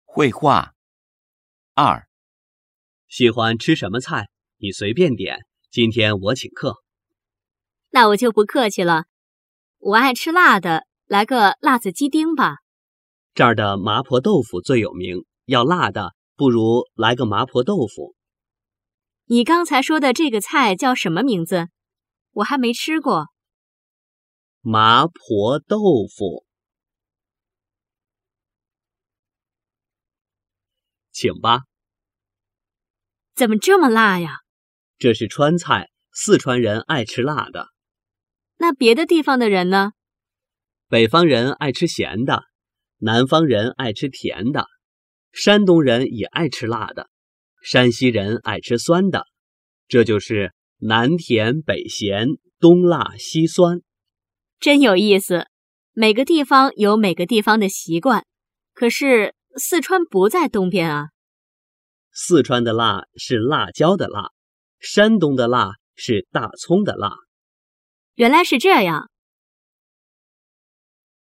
绘画。2. 喜欢吃什么菜？你随便点，今天我请客。 那我就不客气了，我爱吃辣的，来个辣子鸡丁吧。 这儿的麻婆豆腐最有名，要辣的，不如来个麻婆豆腐。 你刚才说的这个菜叫什么名字？我还没吃过。 麻婆豆腐。请吧。 怎么这么辣呀？ 这是川菜，四川人爱吃辣的。 那别的地方的人呢？ 北方人爱吃咸的，南方人爱吃甜的，山东人也爱吃辣的，山西人爱吃酸的。这就是南甜北咸，东辣西酸。 真有意思，每个地方有每个地方的习惯，可是四川不在东边啊。 四川的辣是辣椒的辣，山东的辣是大葱的辣。 原来是这样。